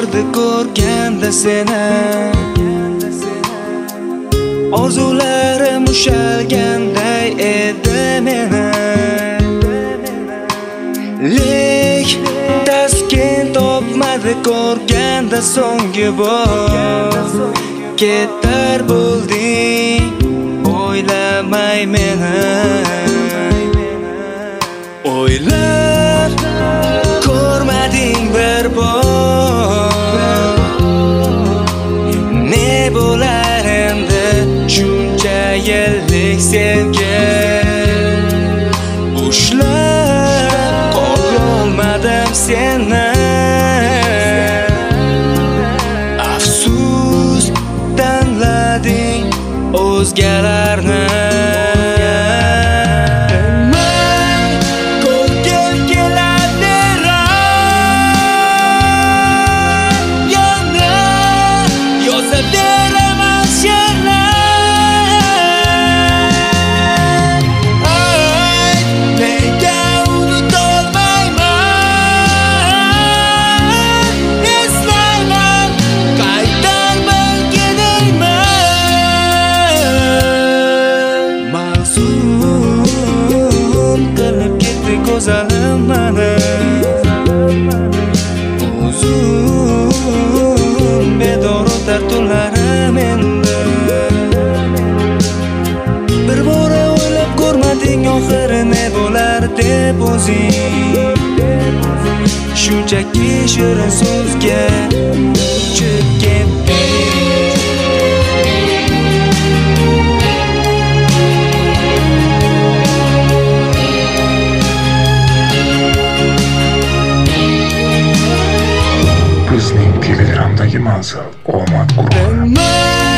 to'ldi ko'rganda seni. Orzularim ushalganday edi meni. Lek taskin topmadi ko'rganda so'nggi bor. Ketar bo'lding o'ylamay meni. O'ylab ko'rmading bir bor. Ne bo'lar endi shuncha yillik sevgi. Ushlab qololmadim seni. Afsus tanlading o'zgalarni. Ko'zalimani uzun bedor o'tar tunlarim endi. Bir bora o'ylab ko'rmading oxiri ne bo'lar deb o'zing. Shunchaki shirin so'zga uchib ketding. Bizning Telegramdagi manzil omad guruhi.